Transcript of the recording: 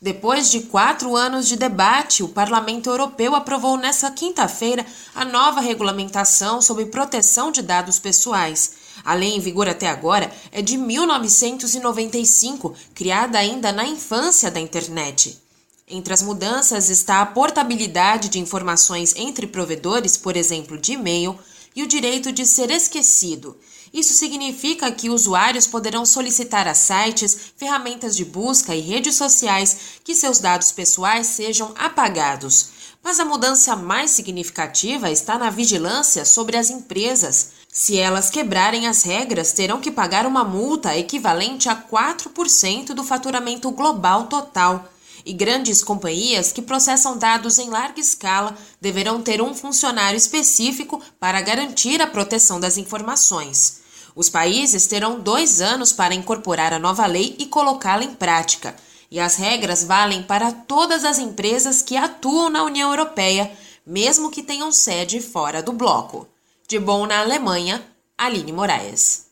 Depois de 4 anos de debate, o Parlamento Europeu aprovou nesta quinta-feira a nova regulamentação sobre proteção de dados pessoais. A lei em vigor até agora é de 1995, criada ainda na infância da internet. Entre as mudanças está a portabilidade de informações entre provedores, por exemplo, de e-mail, e o direito de ser esquecido. Isso significa que usuários poderão solicitar a sites, ferramentas de busca e redes sociais que seus dados pessoais sejam apagados. Mas a mudança mais significativa está na vigilância sobre as empresas. Se elas quebrarem as regras, terão que pagar uma multa equivalente a 4% do faturamento global total. E grandes companhias que processam dados em larga escala deverão ter um funcionário específico para garantir a proteção das informações. Os países terão 2 anos para incorporar a nova lei e colocá-la em prática. E as regras valem para todas as empresas que atuam na União Europeia, mesmo que tenham sede fora do bloco. De Bonn, na Alemanha, Aline Moraes.